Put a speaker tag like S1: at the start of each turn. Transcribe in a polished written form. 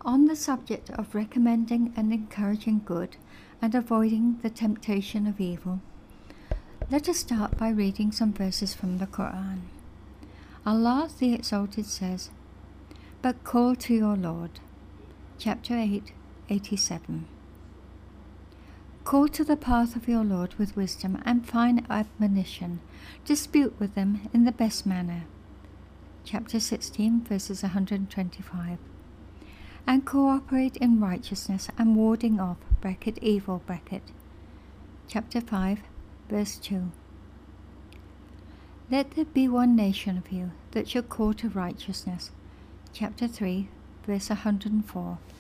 S1: On the subject of recommending and encouraging good and avoiding the temptation of evil, let us start by reading some verses from the Quran. Allah the Exalted says, "But call to your Lord." Chapter 8, 87. Call to the path of your Lord with wisdom and fine admonition. Dispute with them in the best manner. Chapter 16, verses 125. And cooperate in righteousness and warding off (evil). Chapter 5, verse 2. Let there be one nation of you that shall call to righteousness. Chapter 3, verse 104.